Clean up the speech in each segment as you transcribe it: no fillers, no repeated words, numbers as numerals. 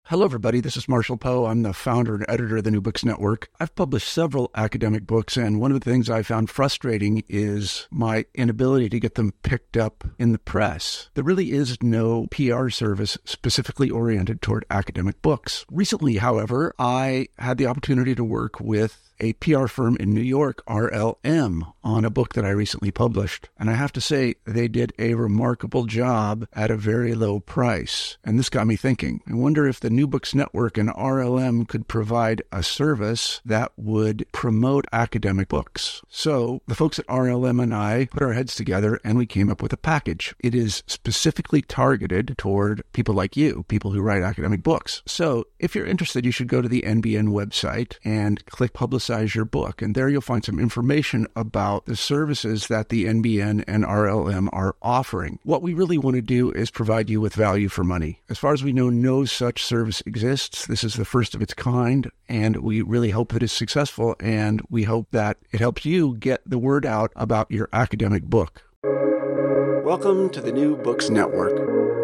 Hello, everybody. This is Marshall Poe. I'm the founder and editor of the New Books Network. I've published several academic books, and one of the things I found frustrating is my inability to get them picked up in the press. There really is no PR service specifically oriented toward academic books. Recently, however, I had the opportunity to work with a PR firm in New York, RLM, on a book that I recently published. And I have to say, they did a remarkable job at a very low price. And this got me thinking. I wonder if the New Books Network and RLM could provide a service that would promote academic books. So the folks at RLM and I put our heads together and we came up with a package. It is specifically targeted toward people like you, people who write academic books. So if you're interested, you should go to the NBN website and click Publicize Your Book. And there you'll find some information about the services that the NBN and RLM are offering. What we really want to do is provide you with value for money. As far as we know, no such service exists. This is the first of its kind, and we really hope that it's successful, and we hope that it helps you get the word out about your academic book. Welcome to the New Books Network.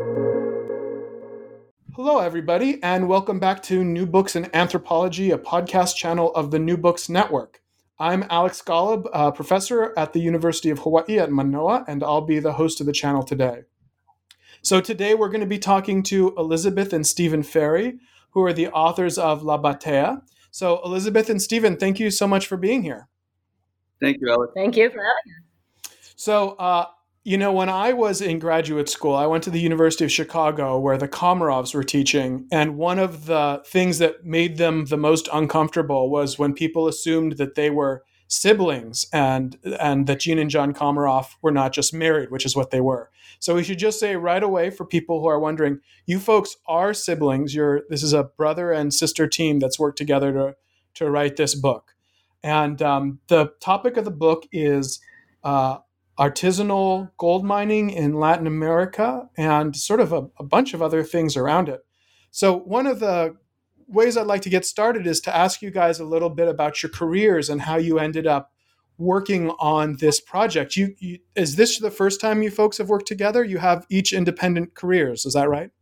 Hello, everybody, and welcome back to New Books in Anthropology, a podcast channel of the New Books Network. I'm Alex Golub, a professor at the University of Hawaii at Manoa, and I'll be the host of the channel today. So today we're going to be talking to Elizabeth and Stephen Ferry, who are the authors of La Batea. So Elizabeth and Stephen, thank you so much for being here. Thank you, Alex. Thank you for having us. So, when I was in graduate school, I went to the University of Chicago where the Komarovs were teaching. And one of the things that made them the most uncomfortable was when people assumed that they were siblings and that Jean and John Komarov were not just married, which is what they were. So we should just say right away for people who are wondering, you folks are siblings. This is a brother and sister team that's worked together to write this book. And the topic of the book is artisanal gold mining in Latin America and sort of a bunch of other things around it. So one of the ways I'd like to get started is to ask you guys a little bit about your careers and how you ended up working on this project. Is this the first time you folks have worked together? You have each independent careers, is that right?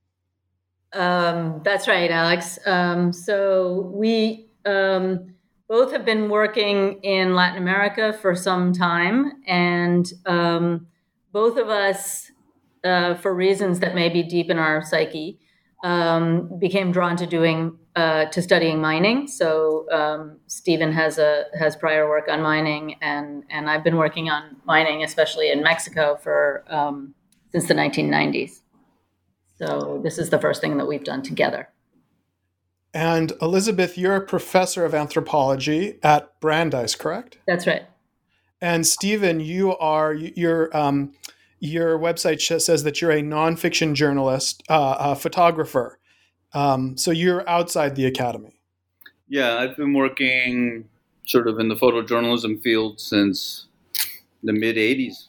That's right, Alex. So we both have been working in Latin America for some time, and both of us, for reasons that may be deep in our psyche, became drawn to studying mining. So Stephen has prior work on mining, and I've been working on mining, especially in Mexico, for since the 1990s. So this is the first thing that we've done together. And Elizabeth, you're a professor of anthropology at Brandeis, correct? That's right. And Stephen, your website says that you're a nonfiction journalist, a photographer. So you're outside the academy. Yeah, I've been working sort of in the photojournalism field since the mid-'80s.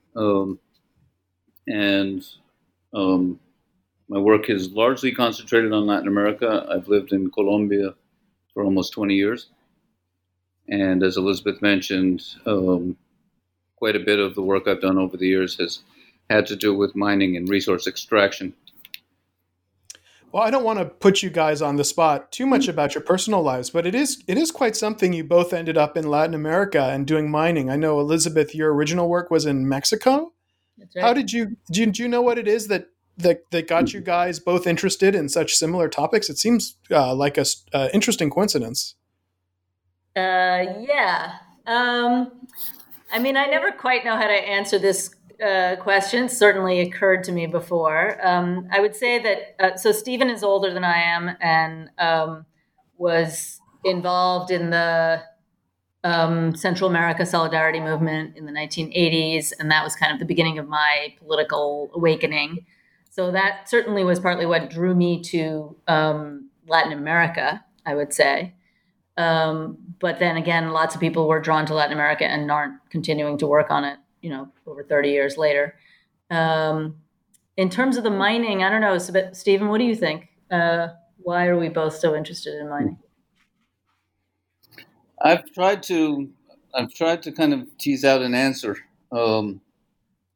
My work is largely concentrated on Latin America. I've lived in Colombia for almost 20 years. And as Elizabeth mentioned, quite a bit of the work I've done over the years has had to do with mining and resource extraction. Well, I don't want to put you guys on the spot too much about your personal lives, but it is quite something you both ended up in Latin America and doing mining. I know, Elizabeth, your original work was in Mexico. That's right. How did you know what it is that got you guys both interested in such similar topics? It seems like a interesting coincidence. Yeah. I never quite know how to answer this question. Certainly occurred to me before. I would say that, so Stephen is older than I am and was involved in the Central America Solidarity Movement in the 1980s. And that was kind of the beginning of my political awakening. So that certainly was partly what drew me to Latin America, I would say. But then again, lots of people were drawn to Latin America and aren't continuing to work on it, over 30 years later. In terms of the mining, I don't know, Stephen, what do you think? Why are we both so interested in mining? I've tried to kind of tease out an answer.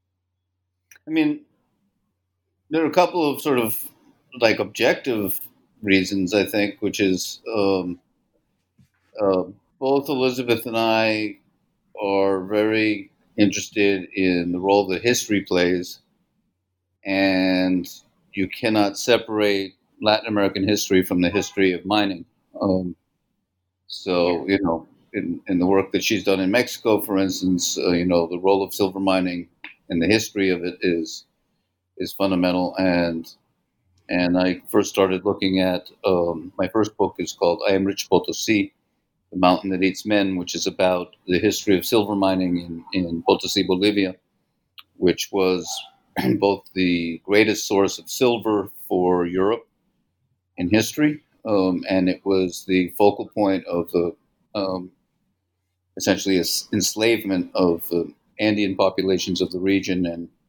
There are a couple of sort of like objective reasons, I think, which is uh, both Elizabeth and I are very interested in the role that history plays, and you cannot separate Latin American history from the history of mining. Um, so, in the work that she's done in Mexico, for instance, the role of silver mining and the history of it is fundamental. And I first started looking at my first book is called I Am Rich Potosi, The Mountain That Eats Men, which is about the history of silver mining in Potosi, Bolivia, which was both the greatest source of silver for Europe in history, and it was the focal point of the essentially enslavement of the Andean populations of the region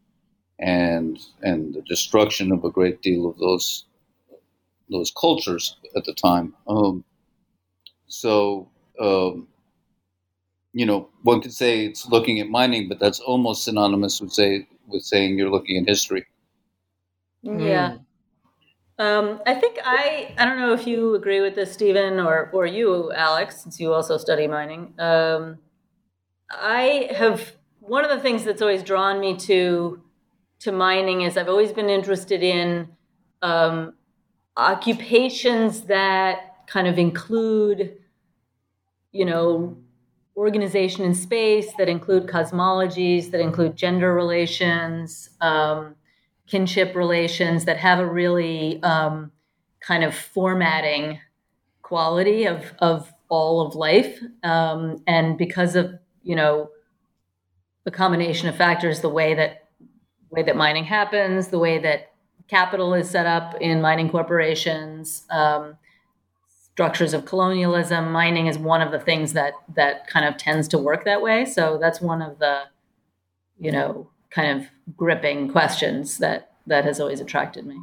and the destruction of a great deal of those cultures at the time. So one could say it's looking at mining, but that's almost synonymous with saying you're looking at history. Yeah. I think I don't know if you agree with this, Stephen, or you, Alex, since you also study mining. I have one of the things that's always drawn me to mining is I've always been interested in occupations that kind of include, organization in space, that include cosmologies, that include gender relations, kinship relations, that have a really kind of formatting quality of all of life. And because of, the combination of factors, the way that mining happens, the way that capital is set up in mining corporations, structures of colonialism, mining is one of the things that kind of tends to work that way. So that's one of the, kind of gripping questions that has always attracted me.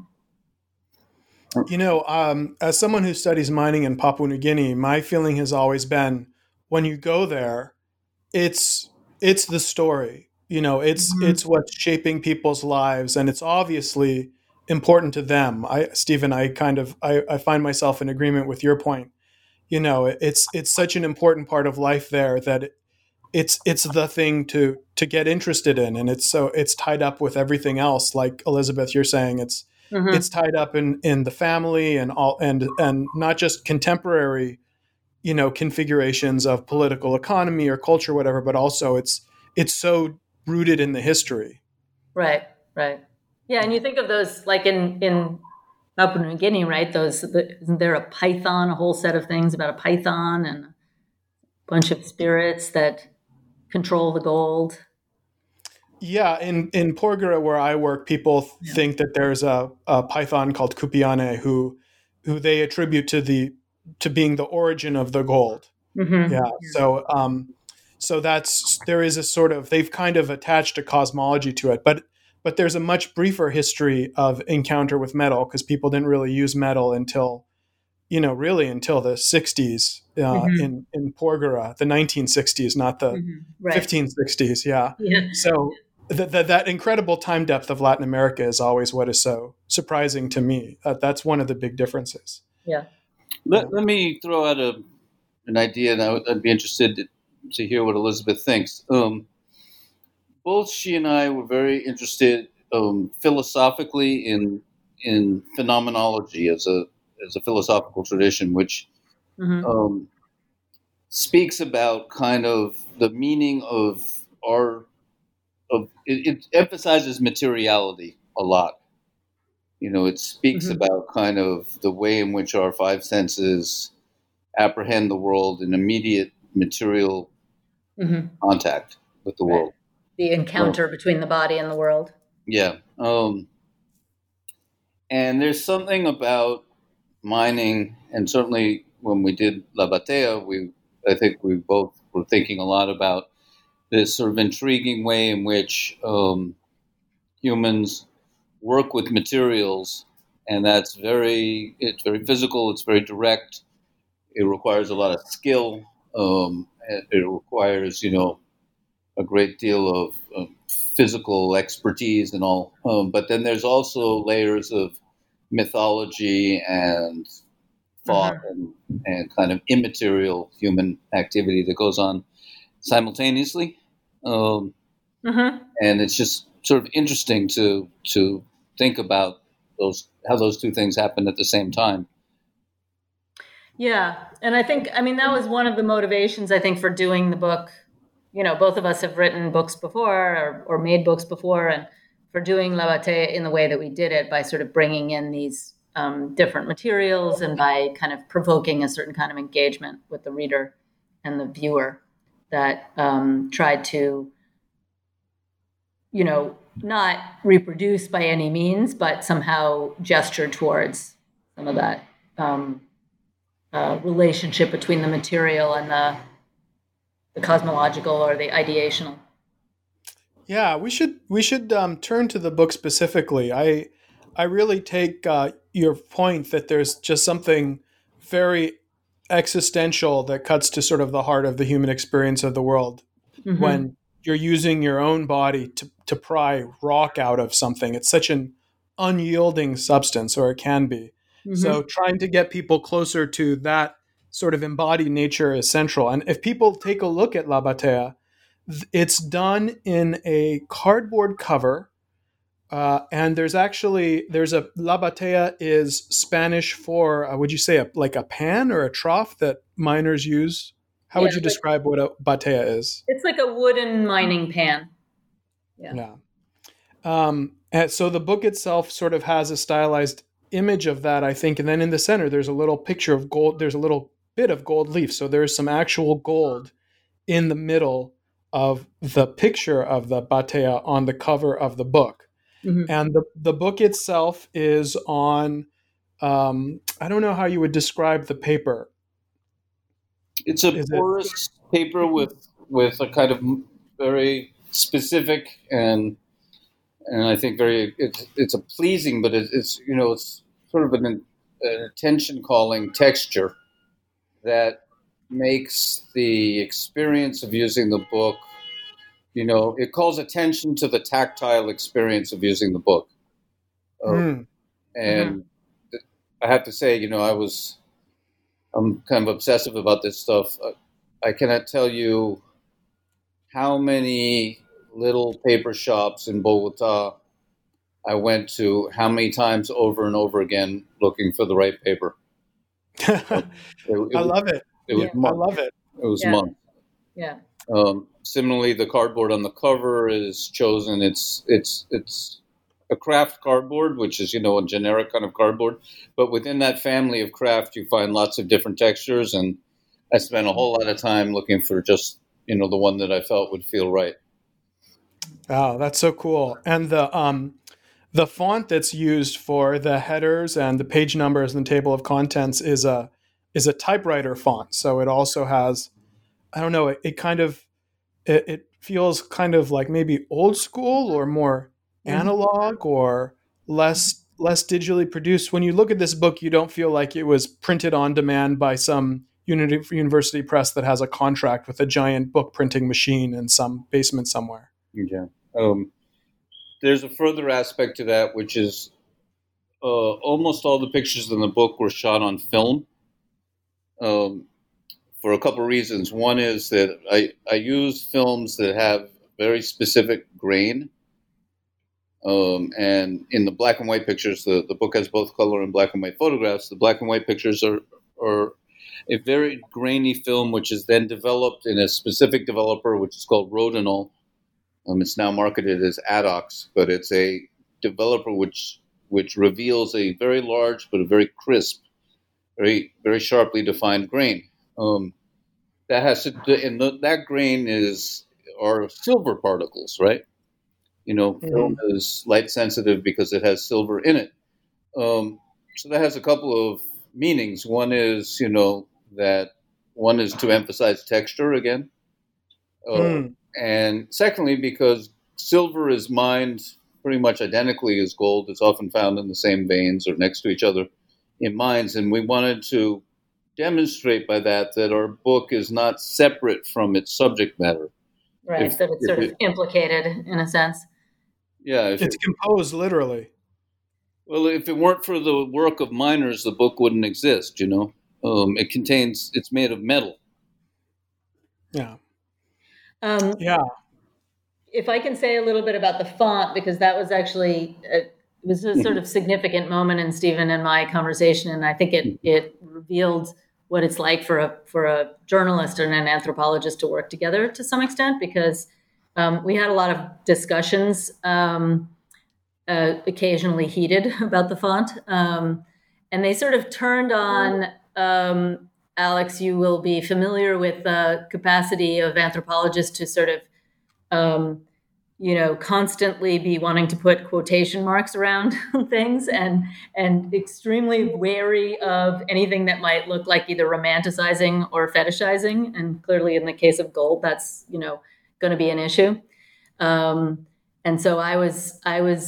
As someone who studies mining in Papua New Guinea, my feeling has always been when you go there, it's the story. It's what's shaping people's lives, and it's obviously important to them. Stephen, I find myself in agreement with your point. It's such an important part of life there that it's the thing to get interested in, and it's tied up with everything else. Like Elizabeth, you're saying it's tied up in the family and all, and not just contemporary, configurations of political economy or culture, whatever, but also it's so rooted in the history. Right. Yeah, and you think of those like in Papua New Guinea, right? Isn't there a python, a whole set of things about a python and a bunch of spirits that control the gold? Yeah, in Porgera, where I work, people think that there's a python called Kupiane who they attribute to being the origin of the gold. Mm-hmm. Yeah. So there is a sort of, they've kind of attached a cosmology to it, but there's a much briefer history of encounter with metal, because people didn't really use metal until the 60s in Porgera, the 1960s, not the 1560s. Yeah. So that incredible time depth of Latin America is always what is so surprising to me. That's one of the big differences. Yeah. Let me throw out an idea, and I'd be interested to hear what Elizabeth thinks. Both she and I were very interested philosophically in phenomenology as a philosophical tradition, which speaks about kind of the meaning of it emphasizes materiality a lot. It speaks about kind of the way in which our five senses apprehend the world in immediate material contact with the world. The encounter between the body and the world. Yeah. And there's something about mining, and certainly when we did La Batea, I think we both were thinking a lot about this sort of intriguing way in which humans work with materials, and it's very physical, it's very direct. It requires a lot of skill. It requires, a great deal of physical expertise and all. But then there's also layers of mythology and thought and kind of immaterial human activity that goes on simultaneously. And it's just sort of interesting to think about how those two things happen at the same time. Yeah. And I think, that was one of the motivations, I think, for doing the book. Both of us have written books before or made books before, and for doing La Bataille in the way that we did it, by sort of bringing in these different materials and by kind of provoking a certain kind of engagement with the reader and the viewer that tried to, not reproduce by any means, but somehow gesture towards some of that relationship between the material and the cosmological or the ideational. Yeah, we should turn to the book specifically. I really take your point that there's just something very existential that cuts to sort of the heart of the human experience of the world when you're using your own body to pry rock out of something. It's such an unyielding substance, or it can be. So trying to get people closer to that sort of embodied nature is central. And if people take a look at La Bataille, it's done in a cardboard cover. And there's a La Bataille is Spanish for, would you say like a pan or a trough that miners use? How would you describe what a bataille is? It's like a wooden mining pan. Yeah. And so the book itself sort of has a stylized image of that, I think. And then in the center, there's a little picture of gold. There's a little bit of gold leaf. So there's some actual gold in the middle of the picture of the bataille on the cover of the book. And the book itself is on, I don't know how you would describe the paper. It's a porous paper with a kind of very specific and I think it's a pleasing, but it's sort of an attention calling texture that makes the experience of using the book, it calls attention to the tactile experience of using the book. And I have to say, I'm kind of obsessive about this stuff. I cannot tell you how many little paper shops in Bogota I went to, how many times over and over again looking for the right paper. I love it. I love it. It was months. Yeah. Similarly, the cardboard on the cover is chosen. It's a craft cardboard, which is, a generic kind of cardboard. But within that family of craft, you find lots of different textures. And I spent a whole lot of time looking for just, the one that I felt would feel right. Wow, that's so cool. And the font that's used for the headers and the page numbers and the table of contents is a typewriter font. So it also has, I don't know, it feels kind of like maybe old school or more analog or less digitally produced. When you look at this book, you don't feel like it was printed on demand by some university press that has a contract with a giant book printing machine in some basement somewhere. Yeah. There's a further aspect to that, which is almost all the pictures in the book were shot on film for a couple of reasons. One is that I use films that have very specific grain. And in the black and white pictures, the book has both color and black and white photographs. The black and white pictures are a very grainy film, which is then developed in a specific developer, which is called Rodinal. It's now marketed as Adox, but it's a developer which reveals a very large but a very crisp, very very sharply defined grain. That has to do, and that grain are silver particles, right? Film is light sensitive because it has silver in it. So that has a couple of meanings. One is, that one is to emphasize texture again. And secondly, because silver is mined pretty much identically as gold. It's often found in the same veins or next to each other in mines. And we wanted to demonstrate by that our book is not separate from its subject matter. Right, that it's sort of implicated in a sense. Yeah. It's composed literally. Well, if it weren't for the work of miners, the book wouldn't exist. It's made of metal. Yeah. Yeah. If I can say a little bit about the font, because that was actually it was a sort of significant moment in Stephen and my conversation, and I think it revealed what it's like for a journalist and an anthropologist to work together to some extent, because we had a lot of discussions, occasionally heated, about the font, and they sort of turned on. Alex, you will be familiar with the capacity of anthropologists to sort of constantly be wanting to put quotation marks around things and extremely wary of anything that might look like either romanticizing or fetishizing. And clearly in the case of gold, that's, going to be an issue. And so I was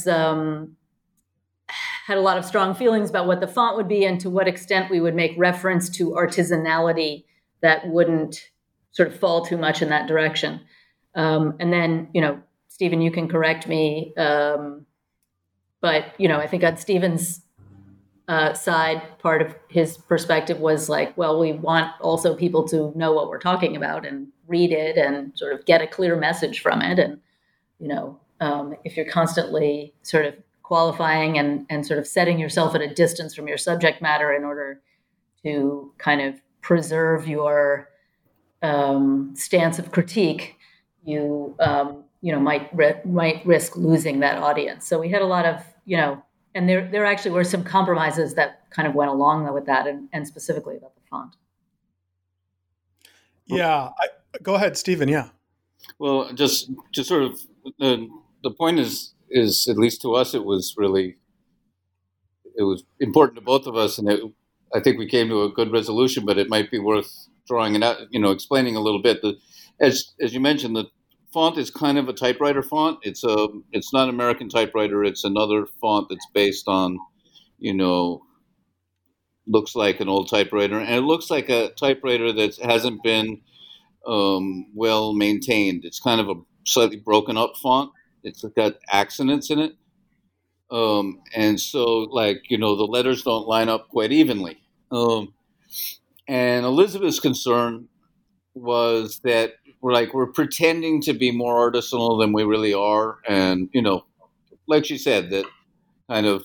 had a lot of strong feelings about what the font would be and to what extent we would make reference to artisanality that wouldn't sort of fall too much in that direction. And then, Stephen, you can correct me. But, I think on Stephen's side, part of his perspective was like, well, we want also people to know what we're talking about and read it and sort of get a clear message from it. And, if you're constantly sort of qualifying and sort of setting yourself at a distance from your subject matter in order to kind of preserve your stance of critique, you might risk losing that audience. So we had a lot of, and there actually were some compromises that kind of went along with that, and specifically about the font. Yeah, go ahead, Stephen. Yeah. Well, just sort of the point is at least to us, it was important to both of us, and I think we came to a good resolution. But it might be worth drawing it out, explaining a little bit. As you mentioned, the font is kind of a typewriter font. It's not an American typewriter. It's another font that's based on, looks like an old typewriter, and it looks like a typewriter that hasn't been well maintained. It's kind of a slightly broken up font. It's got accidents in it. And so, the letters don't line up quite evenly. And Elizabeth's concern was that we're pretending to be more artisanal than we really are. And, like she said, that kind of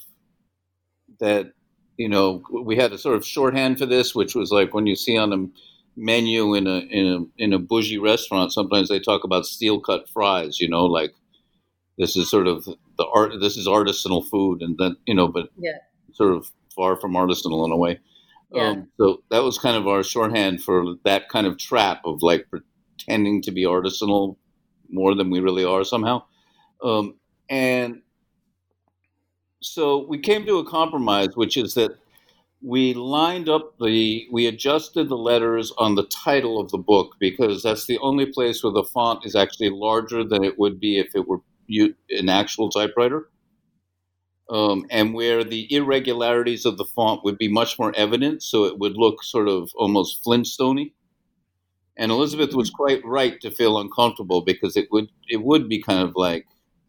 we had a sort of shorthand for this, which was like when you see on a menu in a bougie restaurant, sometimes they talk about steel cut fries, this is sort of this is artisanal food, and then, but sort of far from artisanal in a way. Yeah. So that was kind of our shorthand for that kind of trap of pretending to be artisanal more than we really are somehow. And so we came to a compromise, which is that we adjusted the letters on the title of the book, because that's the only place where the font is actually larger than it would be if it were an actual typewriter, and where the irregularities of the font would be much more evident, so it would look sort of almost Flintstone-y. And Elizabeth was quite right to feel uncomfortable, because it would be kind of like,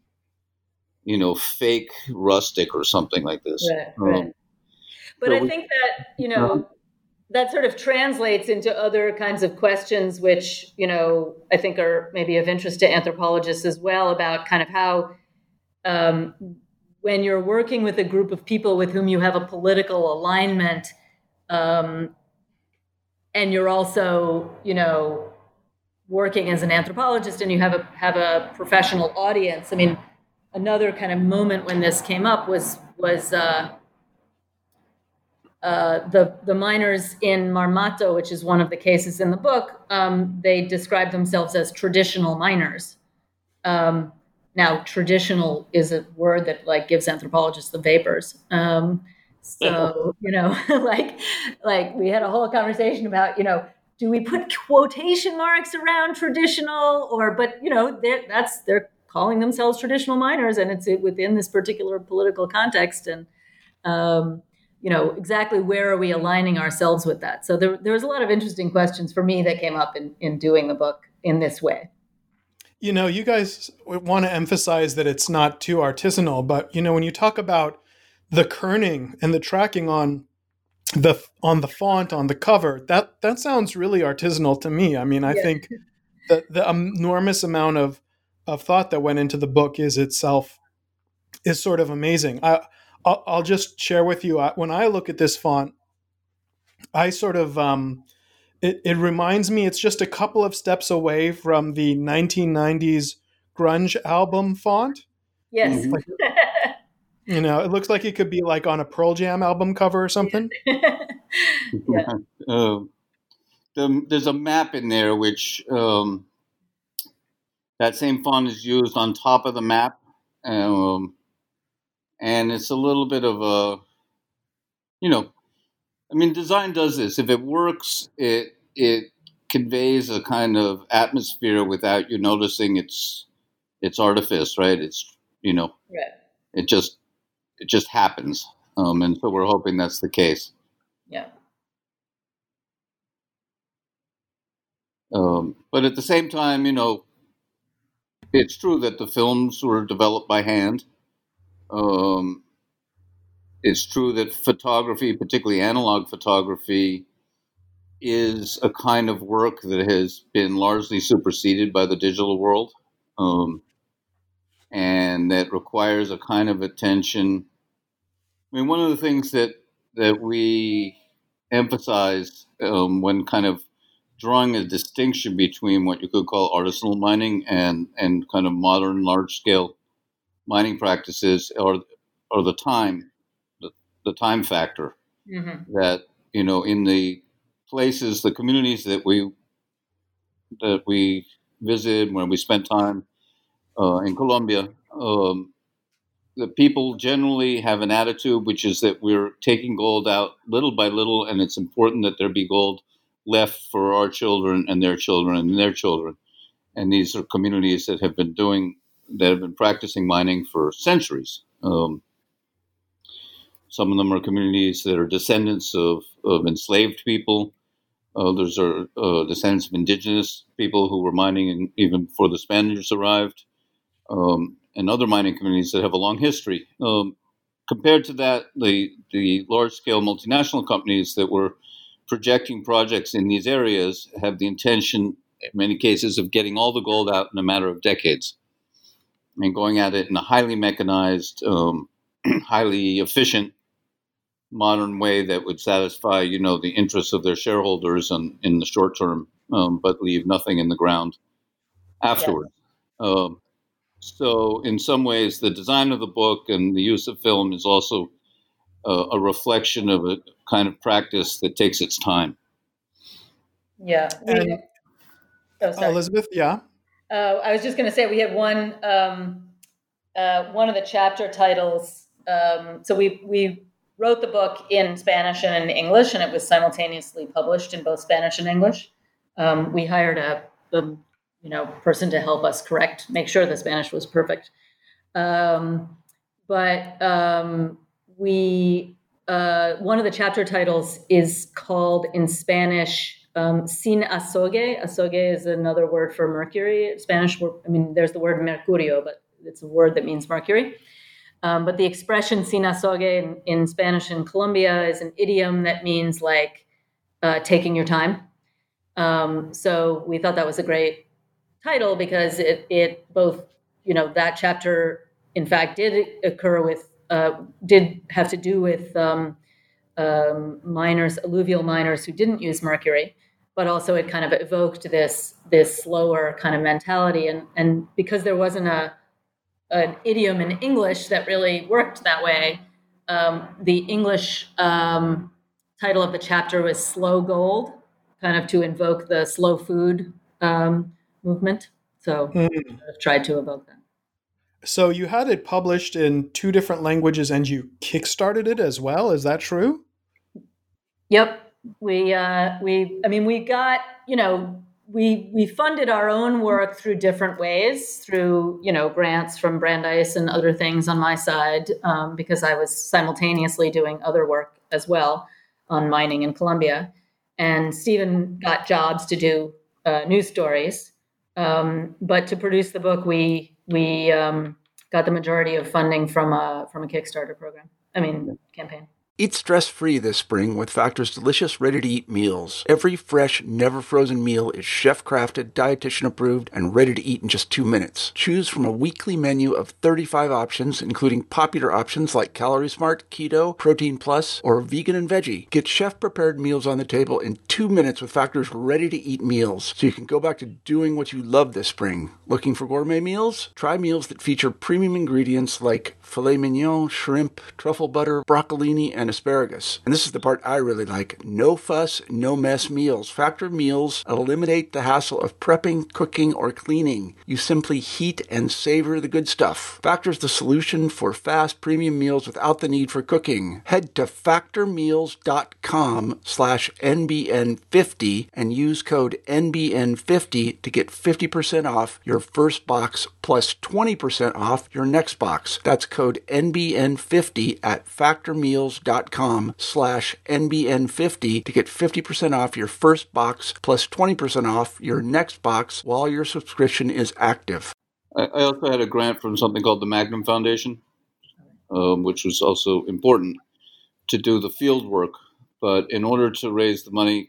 fake rustic or something like this. Right. But I think that, that sort of translates into other kinds of questions, which, I think are maybe of interest to anthropologists as well, about kind of how, when you're working with a group of people with whom you have a political alignment, and you're also, working as an anthropologist and you have a professional audience. I mean, another kind of moment when this came up was the miners in Marmato, which is one of the cases in the book. They describe themselves as traditional miners. Now, traditional is a word that gives anthropologists the vapors. So, like we had a whole conversation about, do we put quotation marks around traditional, but they're calling themselves traditional miners, and it's within this particular political context. And, exactly where are we aligning ourselves with that? So there was a lot of interesting questions for me that came up in doing the book in this way. You guys want to emphasize that it's not too artisanal, but, when you talk about the kerning and the tracking on the font on the cover, that sounds really artisanal to me. I mean, I think that the enormous amount of thought that went into the book is sort of amazing. I'll just share with you, when I look at this font, I sort of it reminds me, it's just a couple of steps away from the 1990s grunge album font. Yes. Mhm. It looks like it could be like on a Pearl Jam album cover or something. Yeah. There's a map in there which that same font is used on top of the map, and it's a little bit of a, I mean, design does this. If it works, it conveys a kind of atmosphere without you noticing its artifice, right? Right. It just happens, and so we're hoping that's the case. Yeah. But at the same time, it's true that the films were developed by hand. It's true that photography, particularly analog photography, is a kind of work that has been largely superseded by the digital world, and that requires a kind of attention. I mean, one of the things that we emphasize when kind of drawing a distinction between what you could call artisanal mining and kind of modern large-scale mining practices are the time factor. Mm-hmm. That in the places, the communities that we visited when we spent time in Colombia, the people generally have an attitude which is that we're taking gold out little by little, and it's important that there be gold left for our children and their children and their children. And these are communities that have been practicing mining for centuries. Some of them are communities that are descendants of enslaved people. Others are descendants of indigenous people who were mining even before the Spaniards arrived, and other mining communities that have a long history. Compared to that, the large-scale multinational companies that were projecting projects in these areas have the intention, in many cases, of getting all the gold out in a matter of decades and going at it in a highly mechanized, highly efficient, modern way that would satisfy, the interests of their shareholders in the short term, but leave nothing in the ground afterwards. Yes. So in some ways, the design of the book and the use of film is also a reflection of a kind of practice that takes its time. Yeah. And Elizabeth, yeah. I was just going to say we had one of the chapter titles. So we wrote the book in Spanish and in English, and it was simultaneously published in both Spanish and English. We hired a person to help us make sure the Spanish was perfect. But one of the chapter titles is called in Spanish sin azogue. Azogue is another word for mercury. Spanish, there's the word mercurio, but it's a word that means mercury. But the expression sin azogue in Spanish in Colombia is an idiom that means like taking your time. So we thought that was a great title because it both, that chapter in fact did have to do with miners, alluvial miners who didn't use mercury, but also it kind of evoked this slower kind of mentality. And because there wasn't an idiom in English that really worked that way, the English title of the chapter was Slow Gold, kind of to invoke the slow food movement. So I've tried to evoke that. So you had it published in 2 different languages and you kickstarted it as well. Is that true? Yep. We got, we funded our own work through different ways, through, grants from Brandeis and other things on my side, because I was simultaneously doing other work as well on mining in Colombia. And Stephen got jobs to do news stories. But to produce the book, we got the majority of funding from a Kickstarter program. campaign. Eat stress-free this spring with Factor's delicious, ready-to-eat meals. Every fresh, never-frozen meal is chef-crafted, dietitian-approved, and ready to eat in just 2 minutes. Choose from a weekly menu of 35 options, including popular options like Calorie Smart, Keto, Protein Plus, or Vegan and Veggie. Get chef-prepared meals on the table in 2 minutes with Factor's ready-to-eat meals, so you can go back to doing what you love this spring. Looking for gourmet meals? Try meals that feature premium ingredients like filet mignon, shrimp, truffle butter, broccolini, and asparagus. And this is the part I really like. No fuss, no mess meals. Factor meals eliminate the hassle of prepping, cooking, or cleaning. You simply heat and savor the good stuff. Factor's the solution for fast premium meals without the need for cooking. Head to factormeals.com/NBN50 and use code NBN50 to get 50% off your first box plus 20% off your next box. That's code NBN50 at factormeals.com/NBN50 to get 50% off your first box plus 20% off your next box while your subscription is active. I also had a grant from something called the Magnum Foundation, which was also important to do the field work. But in order to raise the money,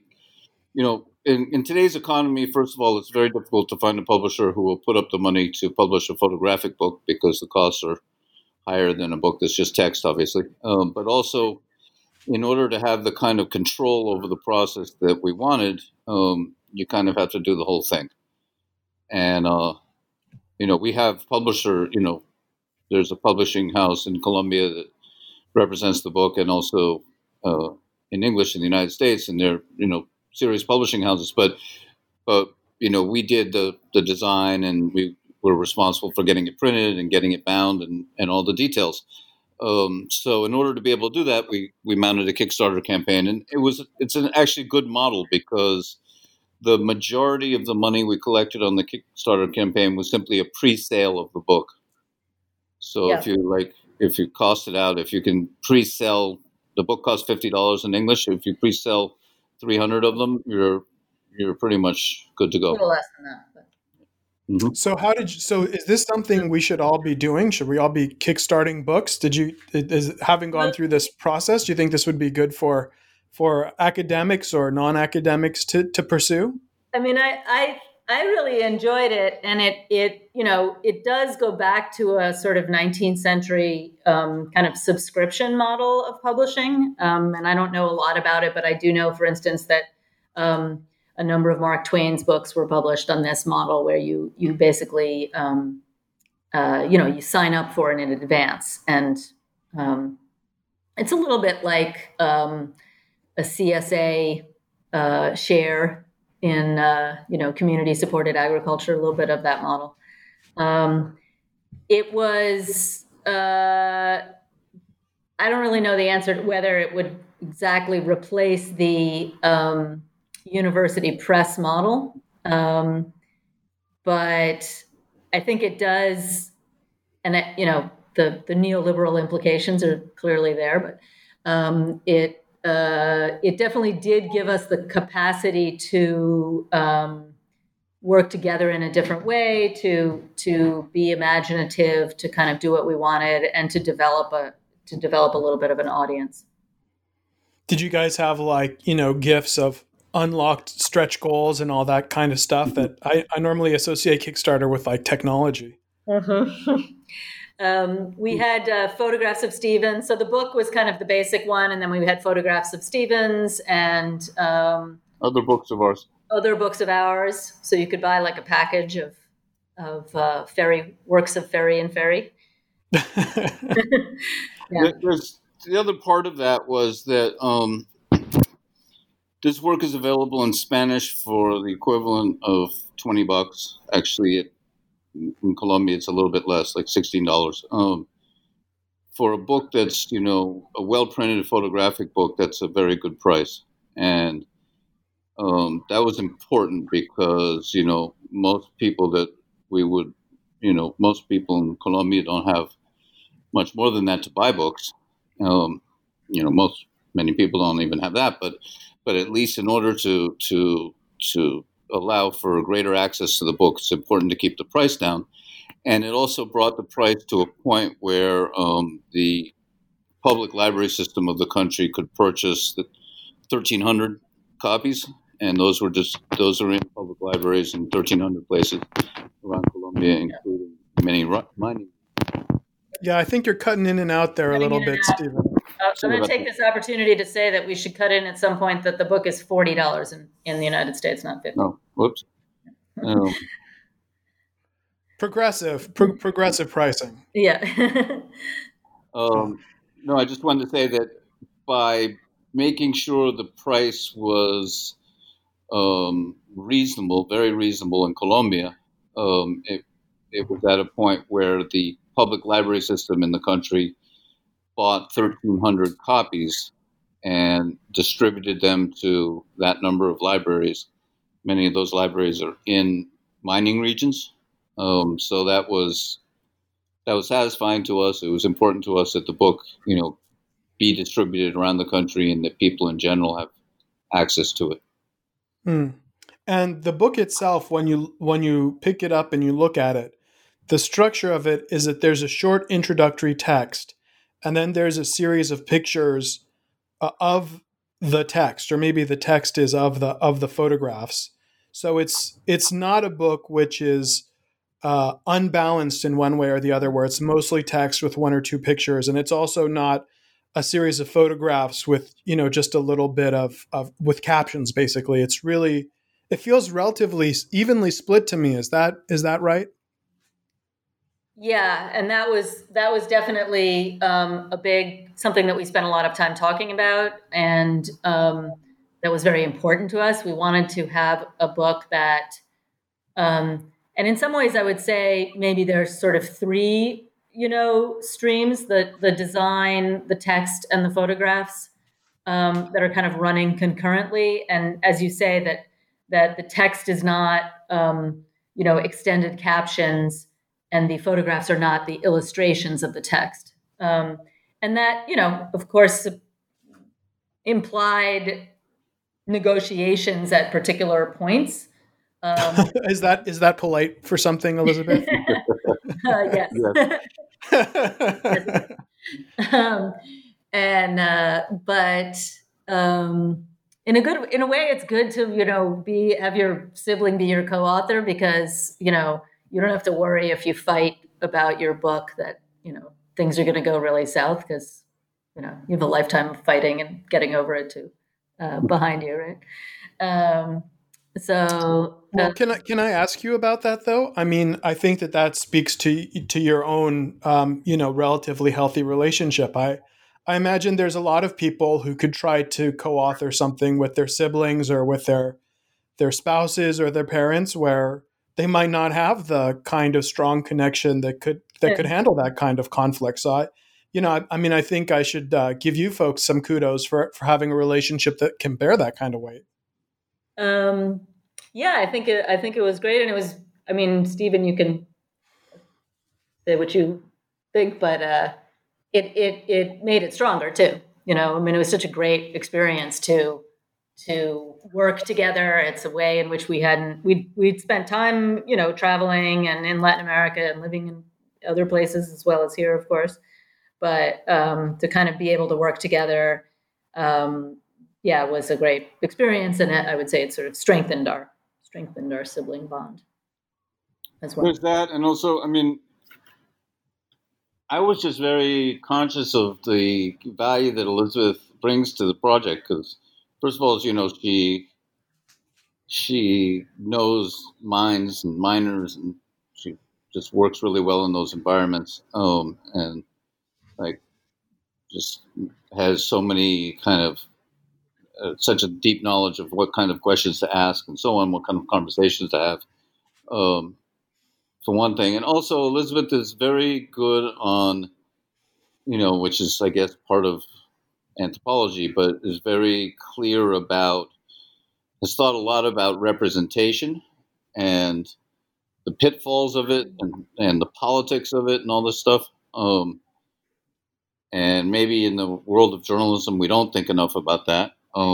in today's economy, first of all, it's very difficult to find a publisher who will put up the money to publish a photographic book because the costs are higher than a book that's just text, obviously. But also, in order to have the kind of control over the process that we wanted, you kind of have to do the whole thing. And, we have publisher, there's a publishing house in Colombia that represents the book and also in English in the United States, and they're, serious publishing houses. But we did the design, and we were responsible for getting it printed and getting it bound and all the details. So in order to be able to do that, we mounted a Kickstarter campaign, and it's an actually good model because the majority of the money we collected on the Kickstarter campaign was simply a pre-sale of the book. So if you cost it out, if you can pre-sell, the book costs $50 in English. If you pre-sell 300 of them, you're pretty much good to go. A little less than that. But. Mm-hmm. So is this something we should all be doing? Should we all be kickstarting books? Having gone through this process, do you think this would be good for academics or non-academics to pursue? I mean, I really enjoyed it, and it does go back to a sort of 19th century kind of subscription model of publishing. And I don't know a lot about it, but I do know, for instance, that a number of Mark Twain's books were published on this model, where you basically you sign up for it in advance, and it's a little bit like a CSA share in community supported agriculture, a little bit of that model. It was I don't really know the answer to whether it would exactly replace the university press model, but I think it does, and the neoliberal implications are clearly there, but it definitely did give us the capacity to work together in a different way, to be imaginative, to kind of do what we wanted, and to develop a little bit of an audience. Did you guys have gifts of unlocked stretch goals and all that kind of stuff that I normally associate Kickstarter with technology? Mm-hmm. We had photographs of Stevens. So the book was kind of the basic one. And then we had photographs of Stevens and other books of ours. So you could buy a package of Ferry works of Ferry and Ferry. Yeah. The other part of that was that this work is available in Spanish for the equivalent of $20. Actually, in Colombia, it's a little bit less, like $16. For a book that's, a well-printed photographic book, that's a very good price. And that was important because, most people in Colombia don't have much more than that to buy books. Many people don't even have that, but at least in order to allow for greater access to the book, it's important to keep the price down. And it also brought the price to a point where the public library system of the country could purchase the 1,300 copies, and those are in public libraries in 1,300 places around Colombia, including many mining. Yeah, I think you're cutting in and out there a little bit, Stephen. I'm going to take this opportunity to say that we should cut in at some point that the book is $40 in the United States, not $50. Oh, whoops. Progressive pricing. Yeah. No, I just wanted to say that by making sure the price was reasonable, very reasonable in Colombia, it was at a point where the public library system in the country bought 1,300 copies and distributed them to that number of libraries. Many of those libraries are in mining regions. So that was satisfying to us. It was important to us that the book, be distributed around the country and that people in general have access to it. And the book itself, when you pick it up and you look at it, the structure of it is that there's a short introductory text, and then there's a series of pictures of the text, or maybe the text is of the photographs. So it's not a book which is unbalanced in one way or the other, where it's mostly text with one or two pictures, and it's also not a series of photographs with just a little bit of with captions. Basically, it feels relatively evenly split to me. Is that right? Yeah, and that was definitely a big something that we spent a lot of time talking about, and that was very important to us. We wanted to have a book that, and in some ways, I would say maybe there's sort of three, streams: the design, the text, and the photographs that are kind of running concurrently. And as you say, that the text is not, extended captions, and the photographs are not the illustrations of the text. And that, of course, implied negotiations at particular points. Is that polite for something, Elizabeth? Yes. Yes. But in a way, it's good to have your sibling be your co-author, because you don't have to worry if you fight about your book that things are going to go really south, because you have a lifetime of fighting and getting over it too behind you, right? Well, can I ask you about that though? I mean, I think that speaks to your own relatively healthy relationship. I imagine there's a lot of people who could try to co-author something with their siblings or with their spouses or their parents, where they might not have the kind of strong connection that could handle that kind of conflict. So I think I should give you folks some kudos for having a relationship that can bear that kind of weight. Yeah, I think it was great, and it was. I mean, Stephen, you can say what you think, but it made it stronger too. It was such a great experience to work together. It's a way in which we'd spent time, traveling and in Latin America and living in other places as well as here, of course. But to kind of be able to work together, was a great experience, and I would say it sort of strengthened our sibling bond as well. There's that, and also, I was just very conscious of the value that Elizabeth brings to the project, because first of all, as you know, she knows mines and miners, and she just works really well in those environments, and just has so many kind of such a deep knowledge of what kind of questions to ask and so on, what kind of conversations to have, for one thing. And also, Elizabeth is very good on, which is, I guess, part of anthropology, but is very clear has thought a lot about representation and the pitfalls of it and the politics of it and all this stuff. And maybe in the world of journalism, we don't think enough about that.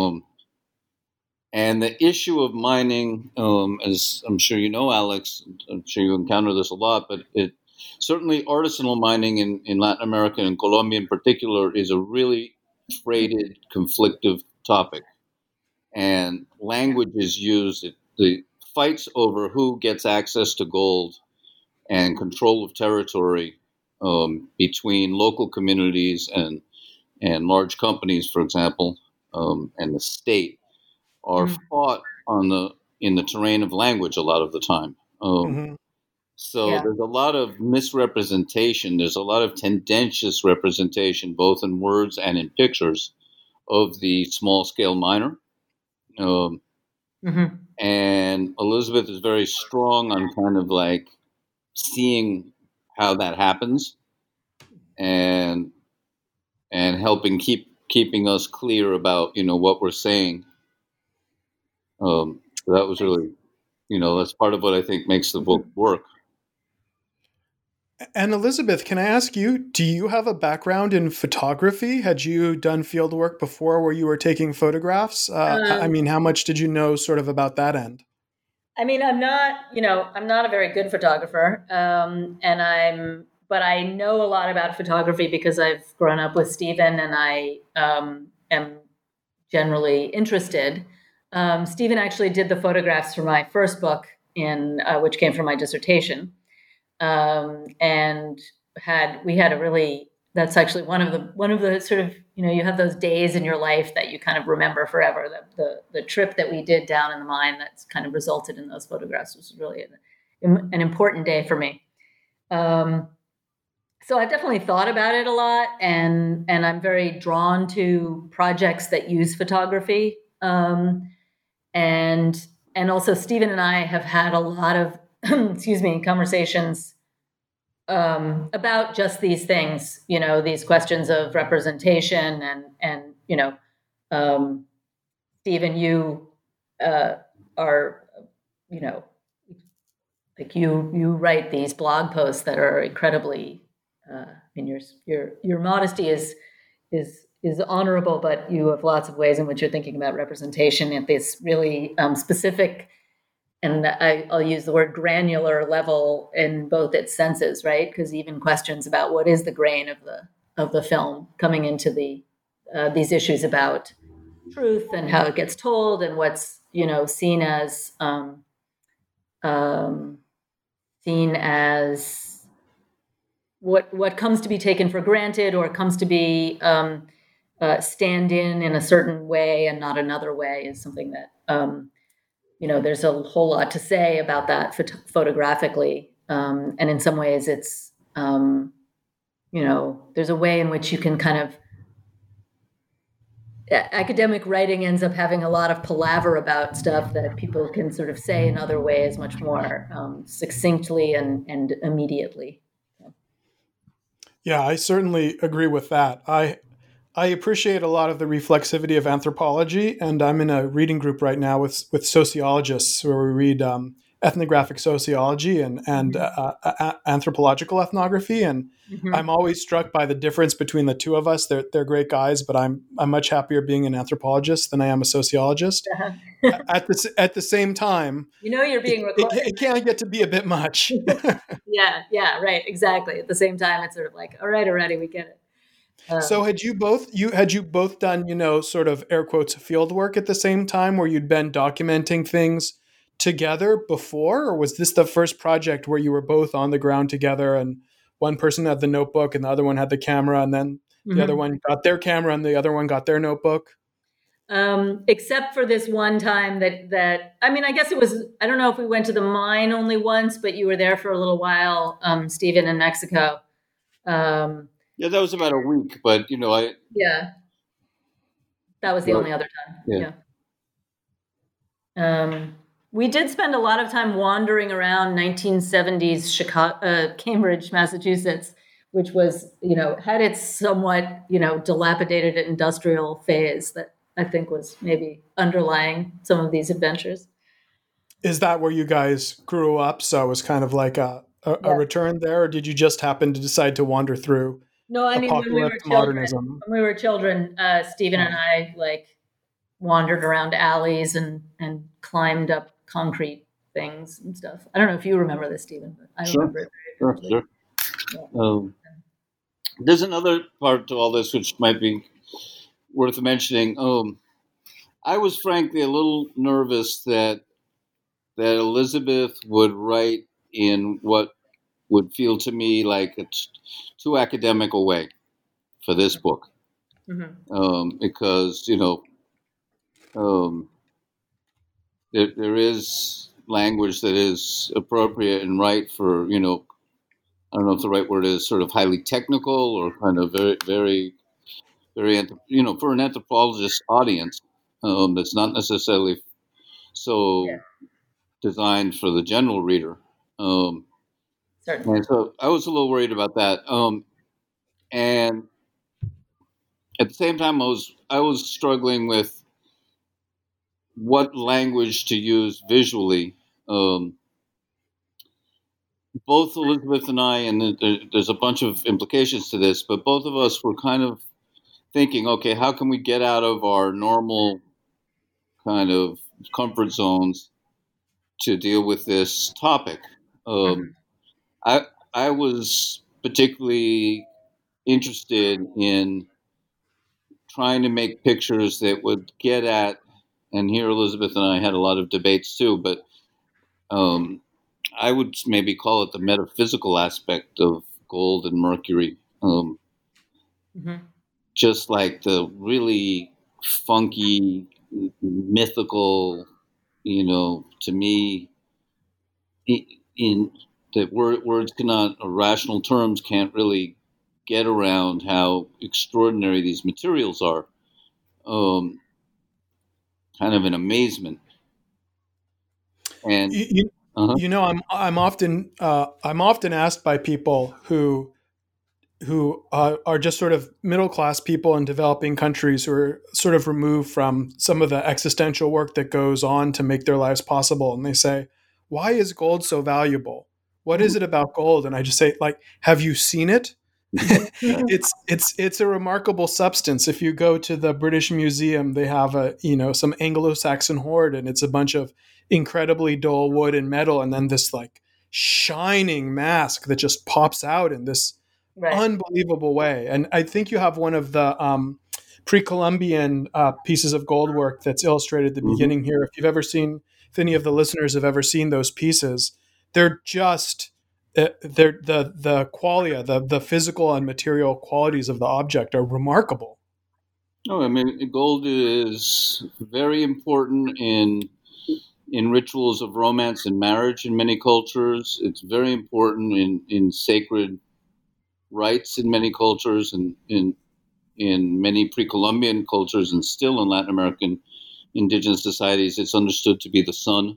And the issue of mining, as I'm sure you know, Alex, I'm sure you encounter this a lot, but certainly artisanal mining in Latin America and Colombia in particular is a really freighted, conflictive topic. And language is used, the fights over who gets access to gold and control of territory between local communities and large companies, for example, and the state are fought in the terrain of language a lot of the time. So there's a lot of misrepresentation. There's a lot of tendentious representation, both in words and in pictures, of the small scale miner. And Elizabeth is very strong on kind of like seeing how that happens and helping keeping us clear about, what we're saying. So that was really, that's part of what I think makes the book work. And Elizabeth, can I ask you, do you have a background in photography? Had you done field work before where you were taking photographs? I mean, how much did you know sort of about that end? I mean, I'm not a very good photographer. But I know a lot about photography because I've grown up with Stephen and I am generally interested. Stephen actually did the photographs for my first book which came from my dissertation. And that's actually one of the sort of, you have those days in your life that you kind of remember forever. The trip that we did down in the mine that's kind of resulted in those photographs was really an important day for me. So I've definitely thought about it a lot, and I'm very drawn to projects that use photography. And also Stephen and I have had a lot of conversations about just these things, these questions of representation and Stephen, you are, like you write these blog posts that are incredibly, your modesty is honorable, but you have lots of ways in which you're thinking about representation at this really specific, and I'll use the word granular level in both its senses, right? Because even questions about what is the grain of the film coming into these issues about truth and how it gets told and what's seen as what comes to be taken for granted or comes to be stand in a certain way and not another way is something that there's a whole lot to say about that photographically, and in some ways it's there's a way in which you can kind of academic writing ends up having a lot of palaver about stuff that people can sort of say in other ways much more succinctly and immediately. Yeah, I certainly agree with that. I appreciate a lot of the reflexivity of anthropology, and I'm in a reading group right now with sociologists where we read ethnographic sociology and anthropological ethnography, and I'm always struck by the difference between the two of us. They're great guys, but I'm much happier being an anthropologist than I am a sociologist. At the same time, you're being recorded. It can get to be a bit much. Yeah, right, exactly. At the same time, it's sort of like, all right, already, we get it. So had you both done, sort of air quotes field work at the same time where you'd been documenting things together before, or was this the first project where you were both on the ground together and one person had the notebook and the other one had the camera and then the other one got their camera and the other one got their notebook? Except for this one time that I guess it was, I don't know if we went to the mine only once, but you were there for a little while, Stephen, in Mexico. Yeah, that was about a week, but Yeah, that was the only other time. Yeah. We did spend a lot of time wandering around 1970s Chicago, Cambridge, Massachusetts, which was, had its somewhat, dilapidated industrial phase that I think was maybe underlying some of these adventures. Is that where you guys grew up? So it was kind of like a return there, or did you just happen to decide to wander through? No, I mean, when we were children, Stephen and I wandered around alleys and climbed up concrete things and stuff. I don't know if you remember this, Stephen, but I remember it very vividly. Sure. There's another part to all this which might be worth mentioning. I was frankly a little nervous that Elizabeth would write in what would feel to me like it's too academic a way for this book, because there is language that is appropriate and right for I don't know if the right word is sort of highly technical or kind of very very very for an anthropologist audience, that's not necessarily so designed for the general reader. Certainly. And so I was a little worried about that. And at the same time, I was struggling with what language to use visually. Both Elizabeth and I, and there's a bunch of implications to this, but both of us were kind of thinking, okay, how can we get out of our normal kind of comfort zones to deal with this topic? I was particularly interested in trying to make pictures that would get at, and here Elizabeth and I had a lot of debates too, but I would maybe call it the metaphysical aspect of gold and mercury. Just like the really funky, mythical, to me, in that words cannot, or rational terms can't really get around how extraordinary these materials are. Kind of an amazement. And I'm often asked by people who are just sort of middle class people in developing countries who are sort of removed from some of the existential work that goes on to make their lives possible, and they say, "Why is gold so valuable? What is it about gold?" And I just say, like, have you seen it? It's a remarkable substance. If you go to the British Museum, they have some Anglo-Saxon hoard, and it's a bunch of incredibly dull wood and metal, and then this like shining mask that just pops out in this unbelievable way. And I think you have one of the pre-Columbian pieces of gold work that's illustrated at the beginning here. If any of the listeners have ever seen those pieces, they're just the qualia, the physical and material qualities of the object are remarkable. I mean, gold is very important in rituals of romance and marriage in many cultures. It's very important in sacred rites in many cultures, and in many pre-Columbian cultures, and still in Latin American indigenous societies, it's understood to be the sun.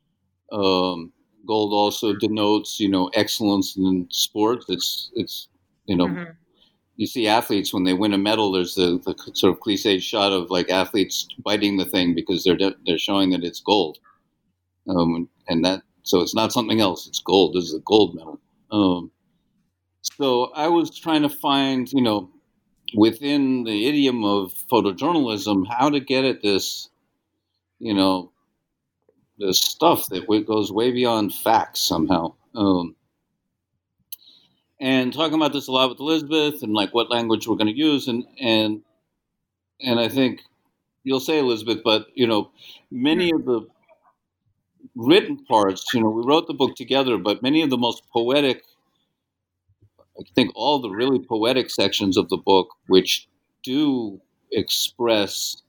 Gold also denotes, excellence in sports. It's you see athletes when they win a medal. There's the sort of cliche shot of like athletes biting the thing because they're showing that it's gold, and that so it's not something else. It's gold. This is a gold medal. So I was trying to find, within the idiom of photojournalism, how to get at this, this stuff that goes way beyond facts somehow. And talking about this a lot with Elizabeth and like what language we're going to use. And I think you'll say, Elizabeth, but, many of the written parts, we wrote the book together, but many of the most poetic, I think all the really poetic sections of the book, which do express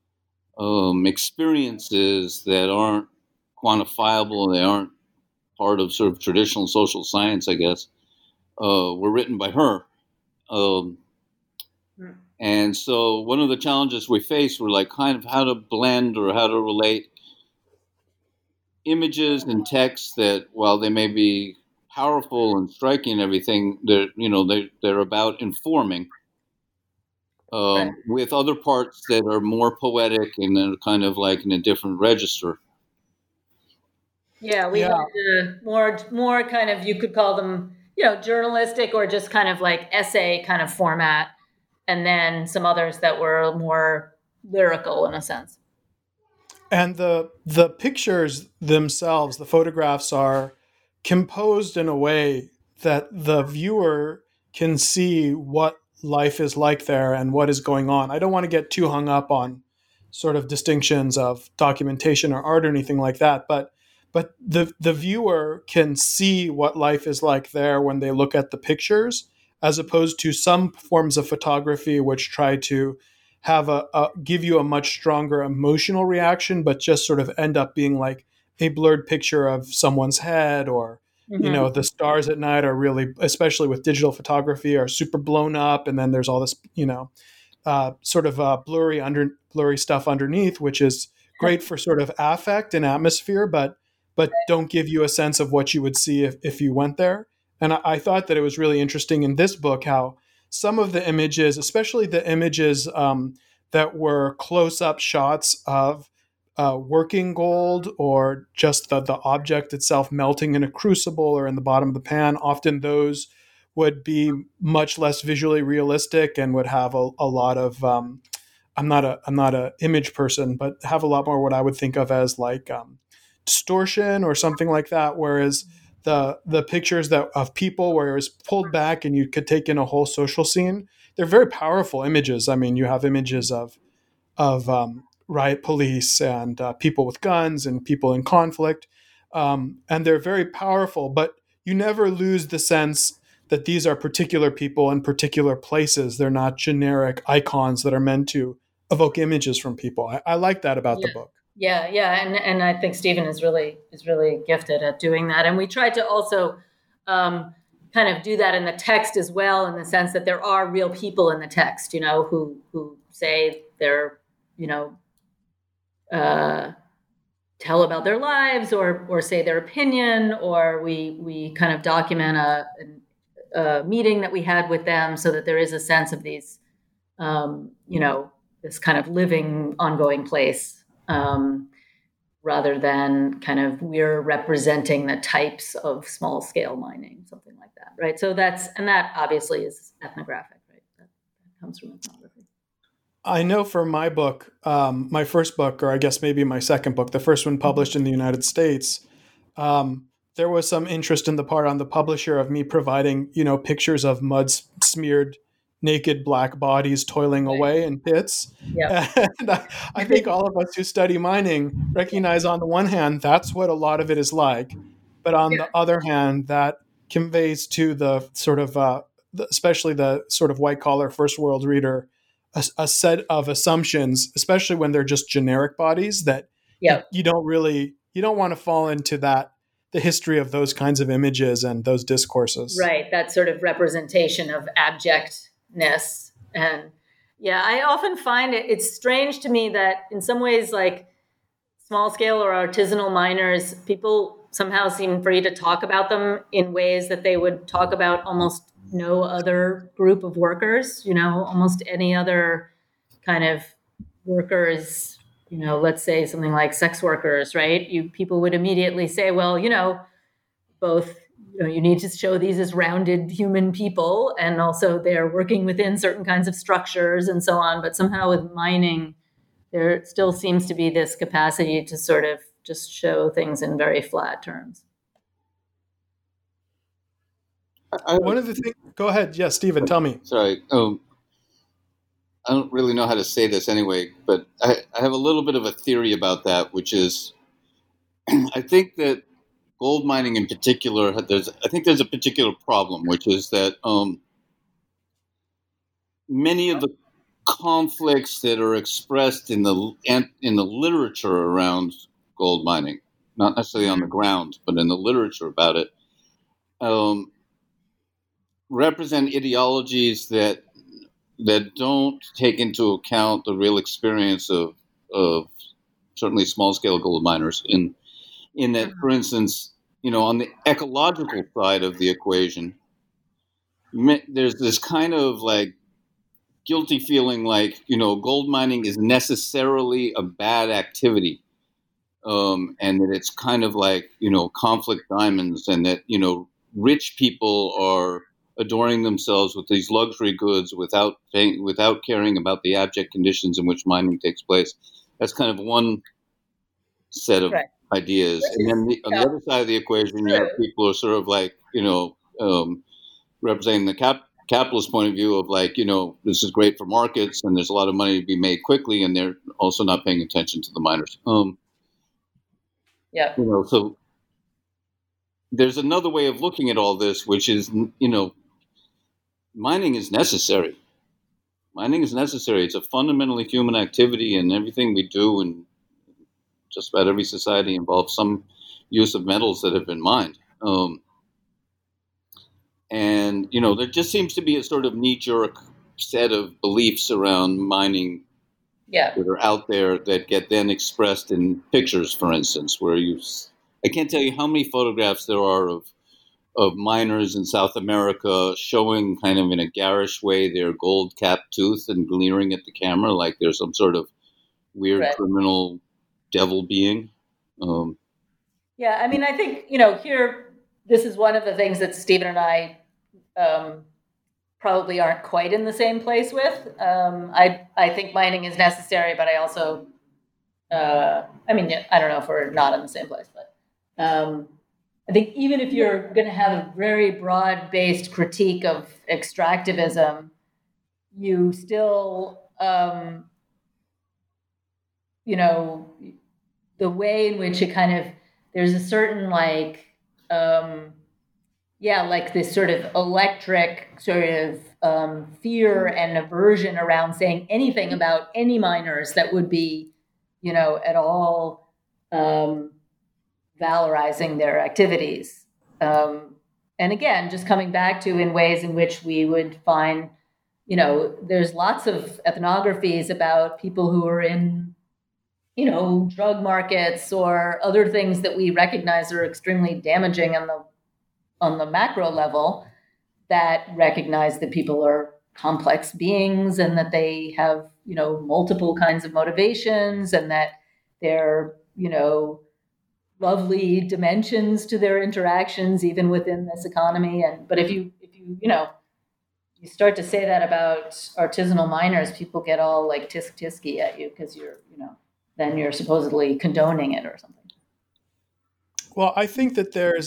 experiences that aren't quantifiable, they aren't part of sort of traditional social science, I guess, were written by her. And so one of the challenges we faced were like kind of how to blend or how to relate images and text that, while they may be powerful and striking and everything, they're about informing, with other parts that are more poetic and they're kind of like in a different register. Yeah, we had more kind of, you could call them, journalistic or just kind of like essay kind of format, and then some others that were more lyrical in a sense. And the pictures themselves, the photographs, are composed in a way that the viewer can see what life is like there and what is going on. I don't want to get too hung up on sort of distinctions of documentation or art or anything like that, but the viewer can see what life is like there when they look at the pictures, as opposed to some forms of photography which try to have give you a much stronger emotional reaction, but just sort of end up being like a blurred picture of someone's head, or the stars at night are really, especially with digital photography, are super blown up, and then there's all this sort of blurry stuff underneath, which is great for sort of affect and atmosphere, but don't give you a sense of what you would see if you went there. And I thought that it was really interesting in this book how some of the images, especially the images that were close-up shots of working gold, or just the object itself melting in a crucible or in the bottom of the pan, often those would be much less visually realistic and would have a lot of I'm not a image person, but have a lot more what I would think of as like distortion or something like that. Whereas the pictures of people where it was pulled back and you could take in a whole social scene, they're very powerful images. I mean, you have images of riot police and people with guns and people in conflict, and they're very powerful. But you never lose the sense that these are particular people in particular places. They're not generic icons that are meant to evoke images from people. I like that about the book. Yeah, and I think Stephen is really gifted at doing that. And we tried to also kind of do that in the text as well, in the sense that there are real people in the text, who say they're, tell about their lives or say their opinion, or we kind of document a meeting that we had with them, so that there is a sense of these, this kind of living, ongoing place, rather than kind of we're representing the types of small scale mining, something like that, right? So that obviously is ethnographic, right? That comes from ethnography. I know for my book, my first book, or I guess maybe my second book, the first one published in the United States, there was some interest in the part on the publisher of me providing, pictures of mud smeared, naked black bodies toiling away in pits. Yeah. And I think all of us who study mining recognize, on the one hand, that's what a lot of it is like. But on the other hand, that conveys to the sort of, especially the sort of white collar first world reader, a set of assumptions, especially when they're just generic bodies, that you don't want to fall into that, the history of those kinds of images and those discourses. Right. That sort of representation of abjectness. And I often find it's strange to me that in some ways, like small scale or artisanal miners, people somehow seem free to talk about them in ways that they would talk about almost no other group of workers, almost any other kind of workers, let's say something like sex workers, right? People would immediately say, well, both, you need to show these as rounded human people, and also they're working within certain kinds of structures and so on. But somehow with mining, there still seems to be this capacity to sort of just show things in very flat terms. One of the things, go ahead. Yes, Stephen, tell me. Sorry. I don't really know how to say this anyway, but I have a little bit of a theory about that, which is, I think that gold mining in particular, there's a particular problem, which is that many of the conflicts that are expressed in the literature around gold mining, not necessarily on the ground, but in the literature about it, represent ideologies that don't take into account the real experience of certainly small-scale gold miners. In that, for instance, on the ecological side of the equation, there's this kind of like guilty feeling like, gold mining is necessarily a bad activity, and that it's kind of like, conflict diamonds, and that, rich people are adoring themselves with these luxury goods without caring about the abject conditions in which mining takes place. That's kind of one set of ideas. And then on the other side of the equation, you have people who are sort of like, representing the capitalist point of view of like, this is great for markets and there's a lot of money to be made quickly, and they're also not paying attention to the miners. Yeah. So there's another way of looking at all this, which is, mining is necessary. Mining is necessary. It's a fundamentally human activity, and everything we do in just about every society involves some use of metals that have been mined. And, there just seems to be a sort of knee-jerk set of beliefs around mining that are out there that get then expressed in pictures, for instance, where I can't tell you how many photographs there are of miners in South America showing kind of in a garish way their gold-capped tooth and glaring at the camera like they're some sort of weird criminal devil being. Yeah, I mean, I think, here, this is one of the things that Stephen and I probably aren't quite in the same place with. I think mining is necessary, but I also, I don't know if we're not in the same place, but I think even if you're going to have a very broad-based critique of extractivism, you still, the way in which it kind of, there's a certain like this sort of electric sort of fear and aversion around saying anything about any miners that would be, at all valorizing their activities. And again, just coming back to in ways in which we would find, there's lots of ethnographies about people who are in, drug markets or other things that we recognize are extremely damaging on the macro level, that recognize that people are complex beings and that they have, multiple kinds of motivations, and that they're, lovely dimensions to their interactions, even within this economy. But if you start to say that about artisanal miners, people get all like tisky at you because then you're supposedly condoning it or something. Well, I think that there's,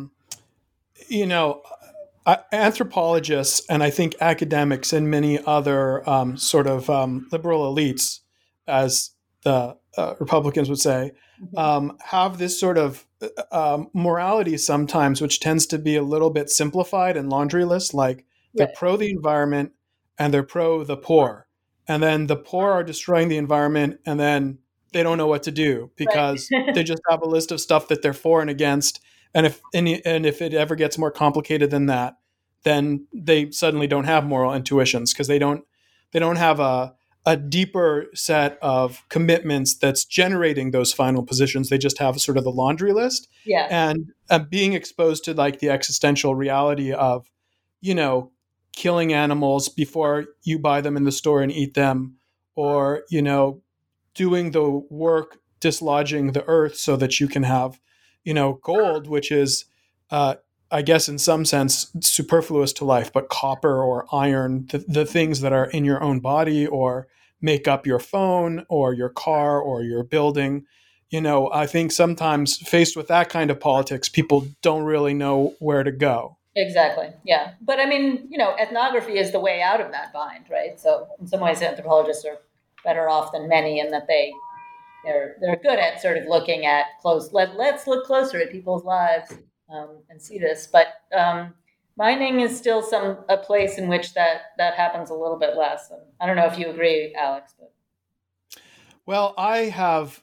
anthropologists and I think academics and many other sort of liberal elites, as the Republicans would say, have this sort of morality sometimes, which tends to be a little bit simplified and laundry list. Like they're pro the environment and they're pro the poor. And then the poor are destroying the environment, and then they don't know what to do because they just have a list of stuff that they're for and against. And if it ever gets more complicated than that, then they suddenly don't have moral intuitions because they don't have a deeper set of commitments that's generating those final positions. They just have sort of the laundry list. Yeah. And being exposed to like the existential reality of, killing animals before you buy them in the store and eat them, or, doing the work dislodging the earth so that you can have, gold, which is, I guess in some sense superfluous to life, but copper or iron, the things that are in your own body or make up your phone or your car or your building. I think sometimes faced with that kind of politics, people don't really know where to go. Exactly. Yeah. But I mean, ethnography is the way out of that bind, right? So in some ways, anthropologists are better off than many in that they're good at sort of looking at let's look closer at people's lives and see this. But mining is still a place in which that happens a little bit less. And I don't know if you agree, Alex. But. Well, I have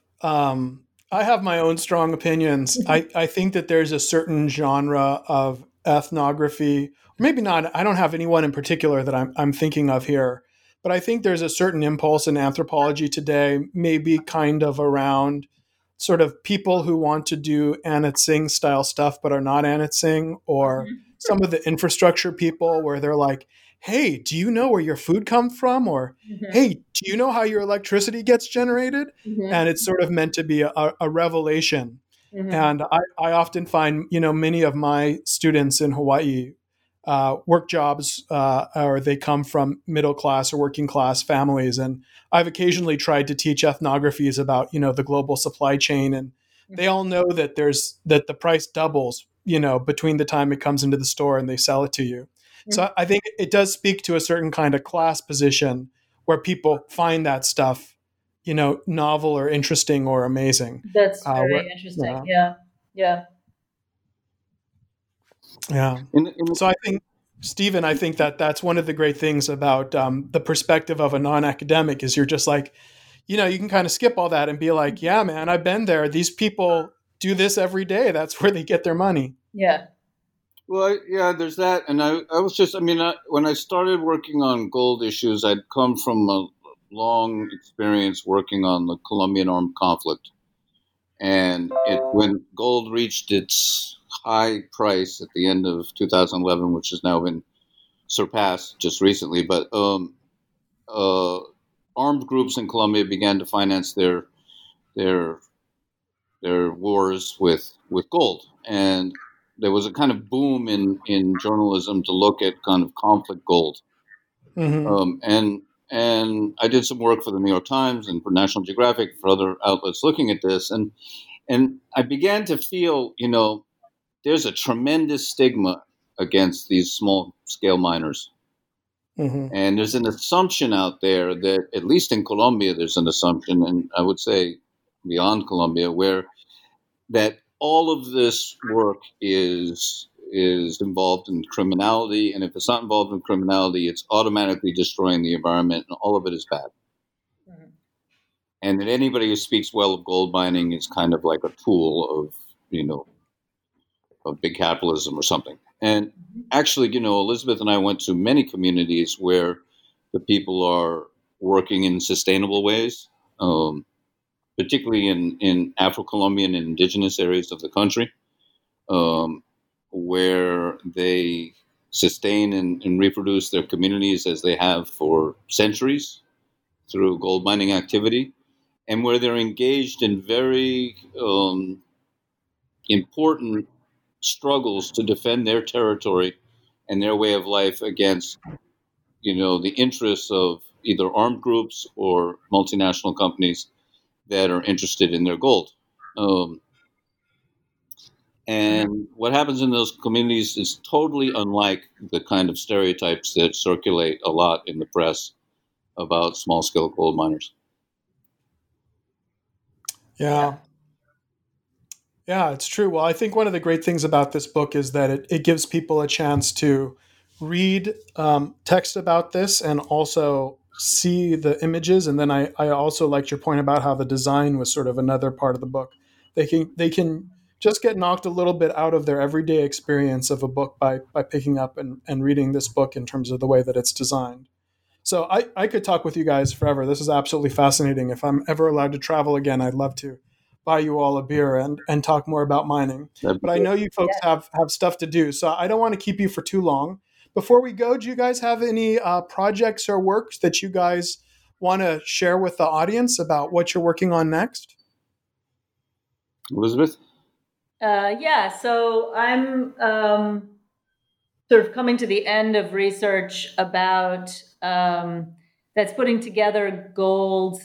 my own strong opinions. I think that there's a certain genre of ethnography, or maybe not. I don't have anyone in particular that I'm thinking of here, but I think there's a certain impulse in anthropology today, maybe kind of around sort of people who want to do Anat Singh style stuff, but are not Anat Singh, or some of the infrastructure people where they're like, hey, do you know where your food comes from? Or, hey, do you know how your electricity gets generated? And it's sort of meant to be a revelation. And I often find, many of my students in Hawaii work jobs, or they come from middle class or working class families. And I've occasionally tried to teach ethnographies about, the global supply chain. And they all know that the price doubles between the time it comes into the store and they sell it to you. So I think it does speak to a certain kind of class position where people find that stuff, novel or interesting or amazing. That's very interesting. Yeah. So I think, Stephen, I think that's one of the great things about the perspective of a non-academic is you're just like, you can kind of skip all that and be like, yeah, man, I've been there. These people do this every day. That's where they get their money. Yeah. Well, yeah, there's that. And I was just, when I started working on gold issues, I'd come from a long experience working on the Colombian armed conflict. And when gold reached its high price at the end of 2011, which has now been surpassed just recently, but armed groups in Colombia began to finance their wars with gold. And there was a kind of boom in journalism to look at kind of conflict gold. Mm-hmm. And I did some work for the New York Times and for National Geographic, for other outlets looking at this. And I began to feel, there's a tremendous stigma against these small scale miners. Mm-hmm. And there's an assumption out there that, at least in Colombia, there's an assumption, and I would say beyond Colombia, where that all of this work is involved in criminality, and if it's not involved in criminality, it's automatically destroying the environment, and all of it is bad. Mm-hmm. And that anybody who speaks well of gold mining is kind of like a tool of big capitalism or something. And actually, Elizabeth and I went to many communities where the people are working in sustainable ways, particularly in Afro-Colombian and indigenous areas of the country, where they sustain and reproduce their communities as they have for centuries through gold mining activity, and where they're engaged in very important struggles to defend their territory and their way of life against, the interests of either armed groups or multinational companies that are interested in their gold. And what happens in those communities is totally unlike the kind of stereotypes that circulate a lot in the press about small-scale gold miners. Yeah, it's true. Well, I think one of the great things about this book is that it gives people a chance to read text about this and also see the images. And then I also liked your point about how the design was sort of another part of the book. They can just get knocked a little bit out of their everyday experience of a book by picking up and reading this book in terms of the way that it's designed. So I could talk with you guys forever. This is absolutely fascinating. If I'm ever allowed to travel again, I'd love to buy you all a beer and talk more about mining. But I know you folks have stuff to do, so I don't want to keep you for too long. Before we go, do you guys have any projects or works that you guys want to share with the audience about what you're working on next? Elizabeth? So I'm sort of coming to the end of research about that's putting together gold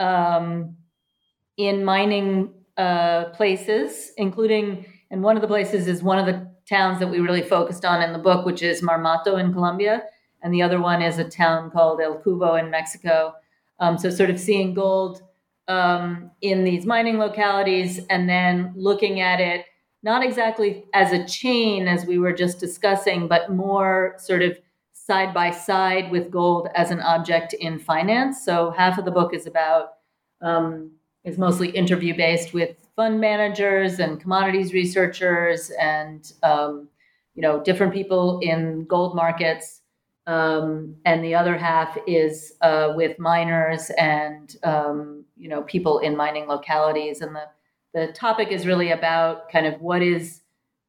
in mining places, including, and one of the places is one of the towns that we really focused on in the book, which is Marmato in Colombia. And the other one is a town called El Cubo in Mexico. So sort of seeing gold in these mining localities and then looking at it, not exactly as a chain, as we were just discussing, but more sort of side by side with gold as an object in finance. So half of the book is about, is mostly interview based with fund managers and commodities researchers and, different people in gold markets. And the other half is with miners and, people in mining localities. And the topic is really about kind of what is,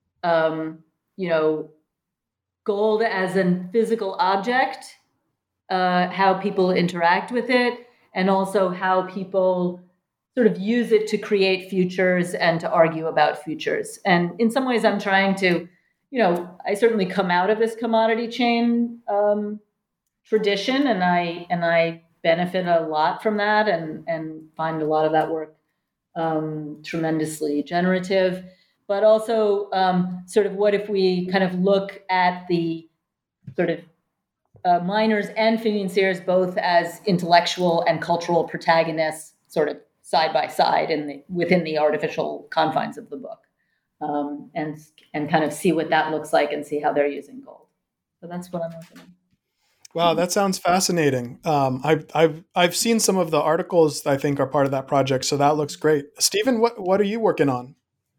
gold as a physical object, how people interact with it, and also how people sort of use it to create futures and to argue about futures. And in some ways, I'm trying to, I certainly come out of this commodity chain tradition, and I benefit a lot from that, and find a lot of that work tremendously generative. but also sort of what if we kind of look at the sort of miners and financiers both as intellectual and cultural protagonists, sort of side by side within the artificial confines of the book, and kind of see what that looks like and see how they're using gold. So that's what I'm looking at. Wow, that sounds fascinating. I've seen some of the articles I think are part of that project, so that looks great. Stephen, what are you working on?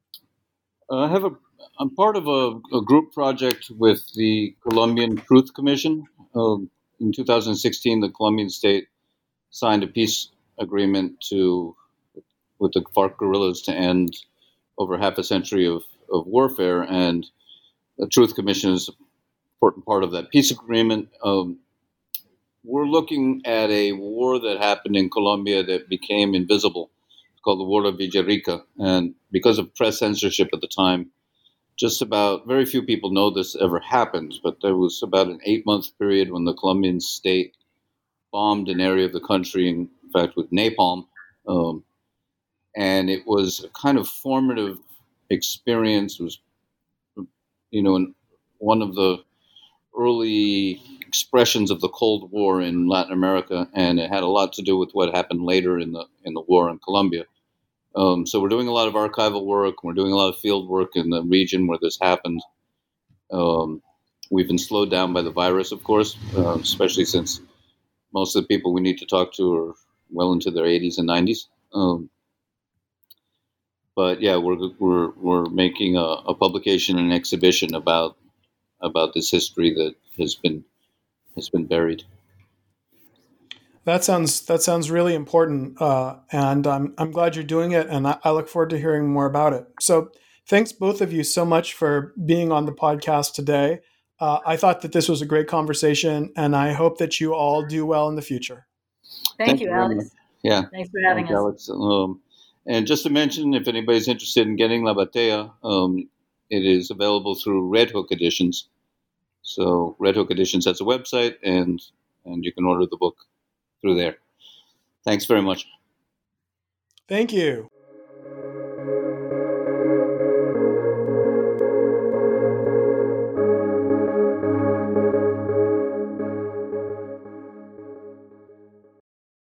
I'm part of a group project with the Colombian Truth Commission. In 2016, the Colombian state signed a peace agreement with the FARC guerrillas to end over half a century of warfare, and the Truth Commission is an important part of that peace agreement. We're looking at a war that happened in Colombia that became invisible. It's called the War of Villarrica, and because of press censorship at the time, very few people know this ever happened, but there was about an 8-month period when the Colombian state bombed an area of the country, in fact, with napalm. And it was a kind of formative experience. It was, one of the early expressions of the Cold War in Latin America, and it had a lot to do with what happened later in the war in Colombia. So we're doing a lot of archival work. We're doing a lot of field work in the region where this happened. We've been slowed down by the virus, of course, especially since most of the people we need to talk to are well into their 80s and 90s. But yeah, we're making a publication and an exhibition about this history that has been buried. That sounds really important, and I'm glad you're doing it, and I look forward to hearing more about it. So, thanks both of you so much for being on the podcast today. I thought that this was a great conversation, and I hope that you all do well in the future. Thank you, Alex. Yeah, thanks for having us. Alex. And just to mention, if anybody's interested in getting La Batea, it is available through Red Hook Editions. So Red Hook Editions has a website, and you can order the book through there. Thanks very much. Thank you.